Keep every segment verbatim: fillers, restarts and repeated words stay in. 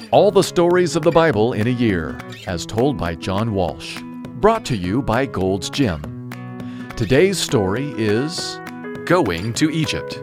All the stories of the Bible in a year, as told by John Walsh. Brought to you by Gold's Gym. Today's story is Going to Egypt.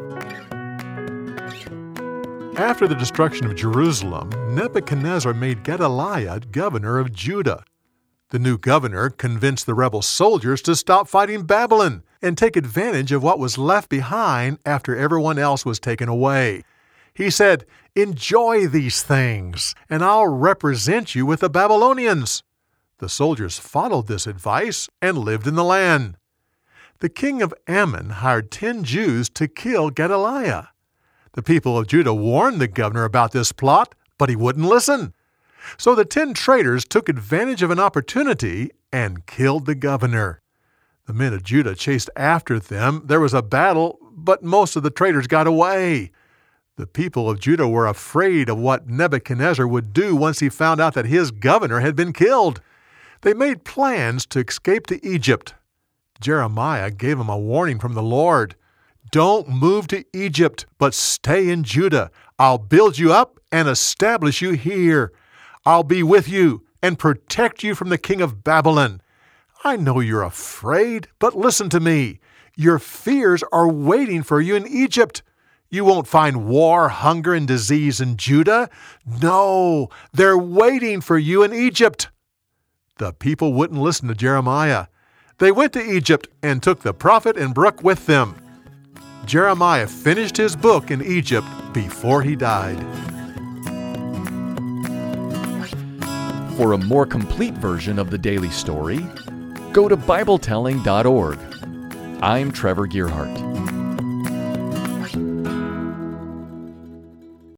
After the destruction of Jerusalem, Nebuchadnezzar made Gedaliah governor of Judah. The new governor convinced the rebel soldiers to stop fighting Babylon and take advantage of what was left behind after everyone else was taken away. He said, "Enjoy these things, and I'll represent you with the Babylonians." The soldiers followed this advice and lived in the land. The king of Ammon hired ten Jews to kill Gedaliah. The people of Judah warned the governor about this plot, but he wouldn't listen. So the ten traitors took advantage of an opportunity and killed the governor. The men of Judah chased after them. There was a battle, but most of the traitors got away. The people of Judah were afraid of what Nebuchadnezzar would do once he found out that his governor had been killed. They made plans to escape to Egypt. Jeremiah gave them a warning from the Lord. "Don't move to Egypt, but stay in Judah. I'll build you up and establish you here. I'll be with you and protect you from the king of Babylon. I know you're afraid, but listen to me. Your fears are waiting for you in Egypt. You won't find war, hunger, and disease in Judah. No, they're waiting for you in Egypt." The people wouldn't listen to Jeremiah. They went to Egypt and took the prophet and Baruch with them. Jeremiah finished his book in Egypt before he died. For a more complete version of the daily story, go to Bible telling dot org. I'm Trevor Gearhart.